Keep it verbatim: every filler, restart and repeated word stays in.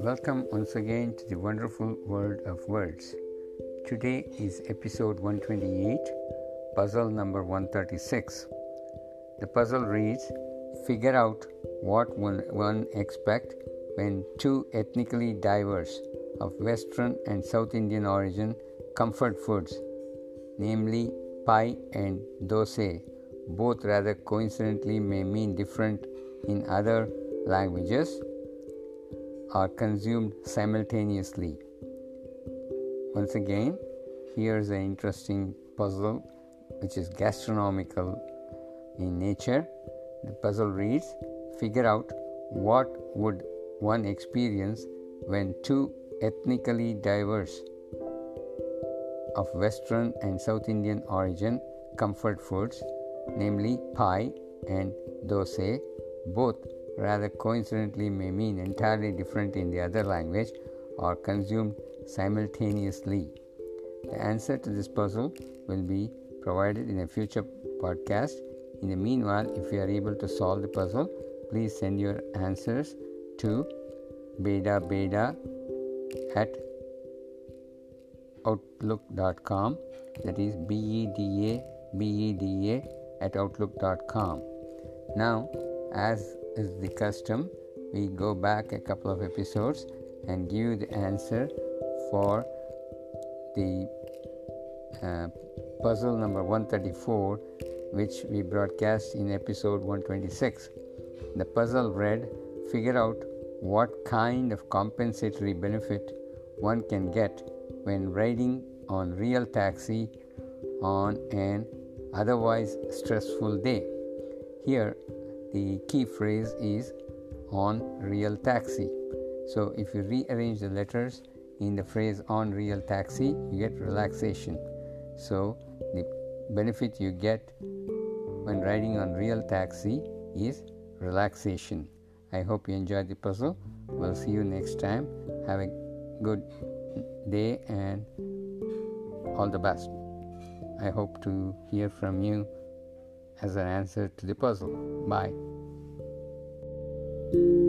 Welcome once again to the wonderful world of words. Today is episode one twenty-eight, puzzle number one thirty-six. The puzzle reads, figure out what one, one expect when two ethnically diverse of Western and South Indian origin comfort foods, namely pie and dosa, both rather coincidentally may mean different in other languages, are consumed simultaneously. Once again, here's an interesting puzzle which is gastronomical in nature. The puzzle reads, figure out what would one experience when two ethnically diverse of Western and South Indian origin comfort foods, namely pie and dosa, both rather coincidentally may mean entirely different in the other language, are consumed simultaneously. The answer to this puzzle will be provided in a future podcast. In the meanwhile, if you are able to solve the puzzle, please send your answers to beda beda at outlook dot com. That is B E D A B E D A at outlook dot com. Now, as is the custom, we go back a couple of episodes and give you the answer for the uh, puzzle number one thirty-four, which we broadcast in episode one twenty-six. The puzzle read, figure out what kind of compensatory benefit one can get when riding on real taxi on an otherwise stressful day. Here, the key phrase is on real taxi. So if you rearrange the letters in the phrase on real taxi, you get relaxation. So the benefit you get when riding on real taxi is relaxation. I hope you enjoyed the puzzle. We'll see you next time. Have a good day and all the best. I hope to hear from you as an answer to the puzzle. Bye.